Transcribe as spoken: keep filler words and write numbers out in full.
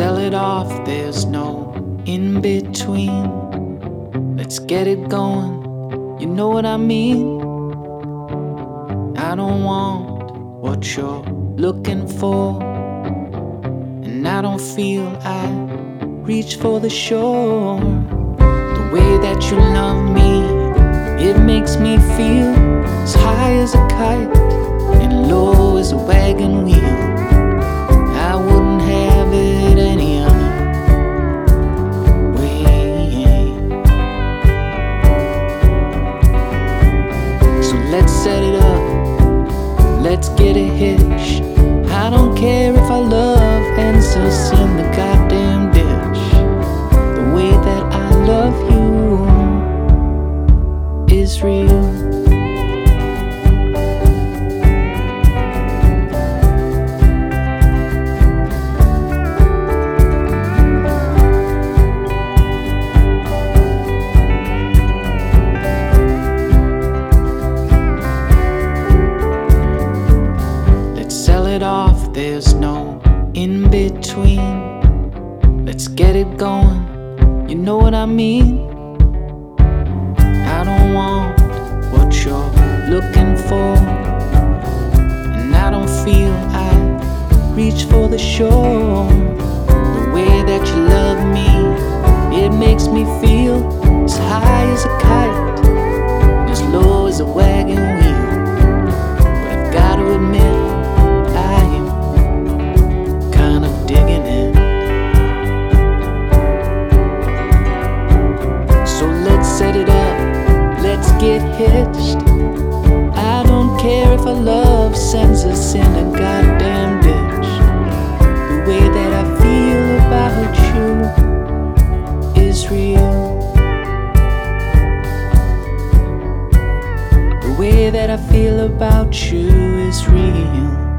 sell it off, there's no in between. Let's get it going, you know what I mean. I don't want what you're looking for, and I don't feel I reach for the shore. The way that you love me, it makes me feel as high as a kite and low as a wagon wheel. I wouldn't have it any other way. So let's set it up, let's get it hitched. I don't care if our love ends us in the goddamn ditch. The way that I love you is real. Off, there's no in between. Let's get it going, you know what I mean. I don't want what you're looking for, and I don't feel I reach for the shore. The way that you love me, it makes me feel as high as a kite and as low as a wagon wheel. But I've got to admit, set it up, let's get hitched. I don't care if our love sends us in a goddamn ditch. The way that I feel about you is real. The way that I feel about you is real.